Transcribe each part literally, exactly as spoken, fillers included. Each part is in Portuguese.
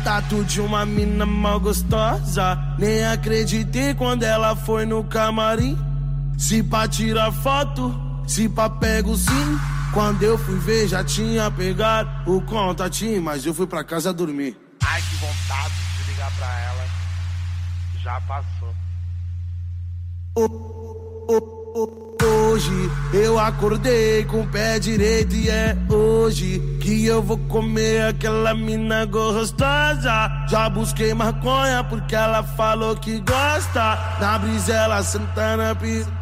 contato de uma mina mal gostosa. Nem acreditei quando ela foi no camarim. Se pra tirar foto, se pra pego sim. Quando eu fui ver já tinha pegado o contatinho, mas eu fui pra casa dormir. Ai, que vontade de ligar pra ela. Já passou. Oh, oh, oh. Hoje eu acordei com o pé direito e é hoje que eu vou comer aquela mina gostosa. Já busquei maconha porque ela falou que gosta. Na brisa ela senta na piroca,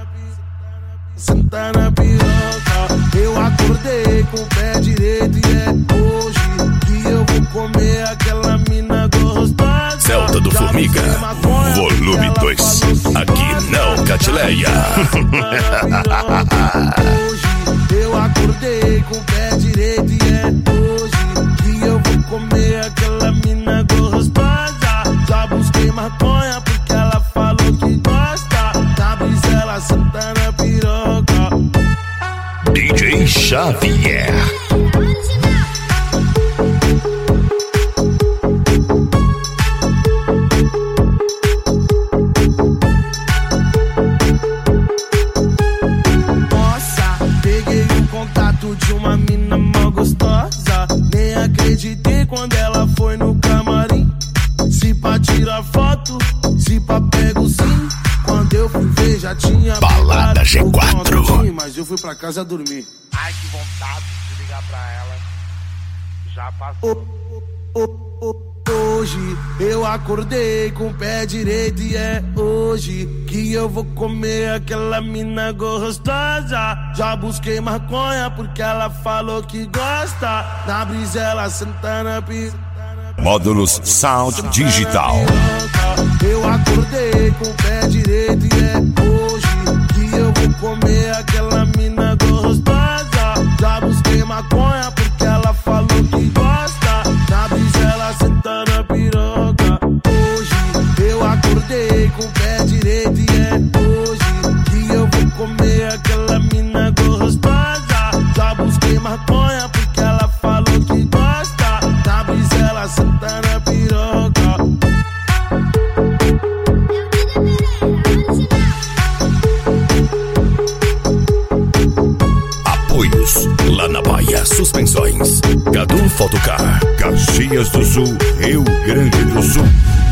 senta na piroca. Eu acordei com o pé direito e é hoje que eu vou comer aquela mina gostosa. Celta do Formiga, volume dois. Aqui não, Catileia. Hoje eu acordei com o pé direito e é hoje que eu vou comer aquela mina gostosa. Já busquei maconha porque ela falou que gosta. Na brisa ela senta na piroca. D J Xavier. De uma mina mal gostosa. Nem acreditei quando ela foi no camarim. Se pra tirar foto, se pra pego sim. Quando eu fui ver já tinha Balada G quatro. Mas eu fui pra casa dormir. Ai, que vontade de ligar pra ela. Já passou. Oh, oh, oh. Hoje eu acordei com o pé direito e é hoje que eu vou comer aquela mina gostosa. Já busquei maconha porque ela falou que gosta. Na brisa ela senta na piroca. Módulos Sound Digital. Eu acordei com o pé direito e é hoje que eu vou comer aquela mina gostosa. Já busquei maconha porque ela falou que gosta. Na brisa ela senta na piroca. Hoje eu acordei com o pé direito e é hoje que eu vou comer aquela mina gostosa. Já busquei maconha porque ela falou que gosta. Na brisa ela senta na piroca. Apoios lá na Bahia, Suspensões, Cadu Fotocar, Caxias do Sul, Rio Grande do Sul.